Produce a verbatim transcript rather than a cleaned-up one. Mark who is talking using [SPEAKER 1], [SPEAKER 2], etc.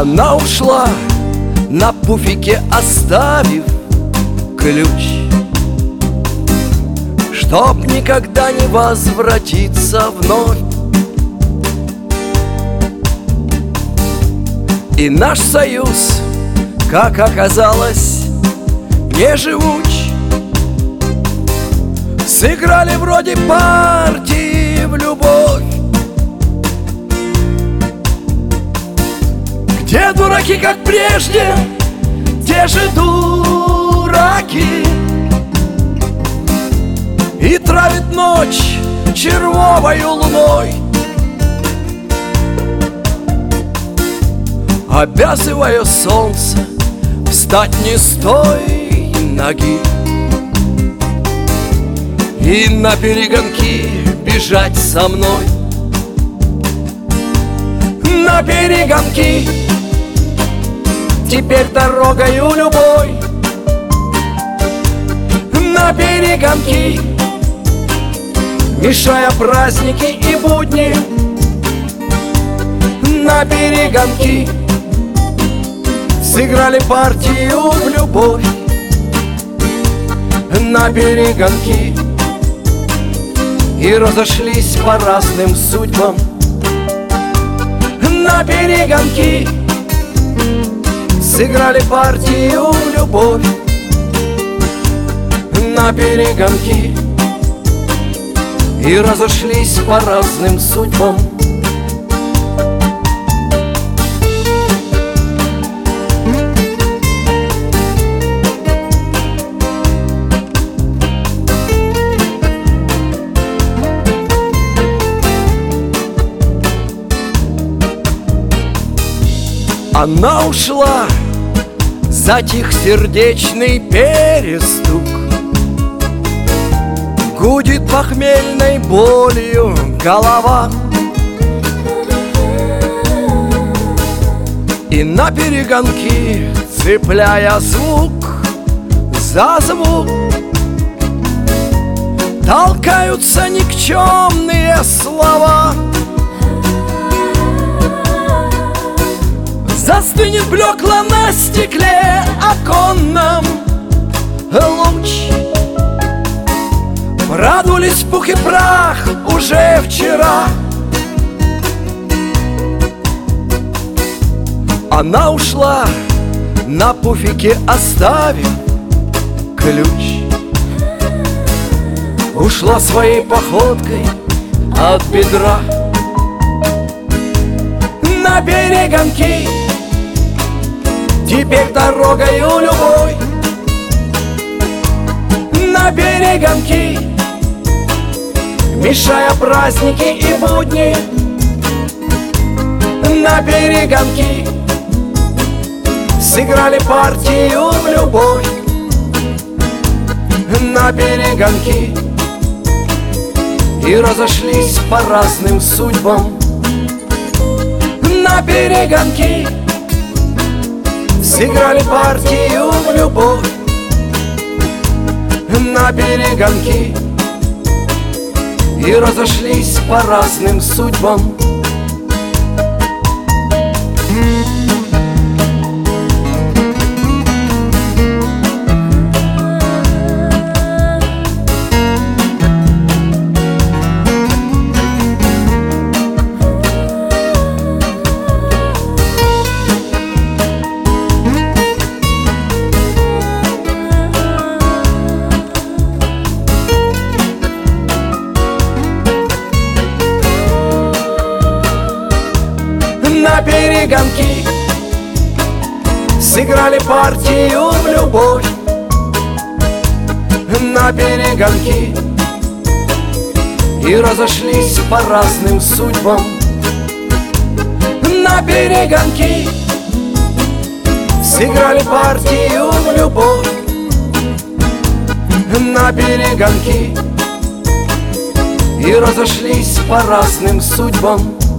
[SPEAKER 1] Она ушла, на пуфике оставив ключ, чтоб никогда не возвратиться вновь. И наш союз, как оказалось, не живуч. Сыграли вроде партии в любовь, где дураки, как прежде, те же дураки, и травит ночь червовою луной, обязывая солнце встать не с той ноги и на перегонки бежать со мной. На перегонки теперь дорогою любой, на перегонки, мешая праздники и будни. На перегонки сыграли партию в любовь. На перегонки и разошлись по разным судьбам. На перегонки сыграли партию в любовь. На перегонки и разошлись по разным судьбам. Она ушла, затих сердечный перестук, гудит похмельной болью голова. И на перегонки, цепляя звук за звук, толкаются никчемные слова. Застынет блекло на стекле оконном луч. Продулись пух и прах уже вчера. Она ушла, на пуфике оставив ключ. Ушла своей походкой от бедра. На перегонки теперь дорогою любой. На перегонки, мешая праздники и будни. На перегонки сыграли партию в любовь. На перегонки и разошлись по разным судьбам. На перегонки сыграли партию в любовь. На перегонки и разошлись по разным судьбам. На перегонки сыграли партию в любовь. На перегонки и разошлись по разным судьбам. На перегонки сыграли партию в любовь. На перегонки и разошлись по разным судьбам.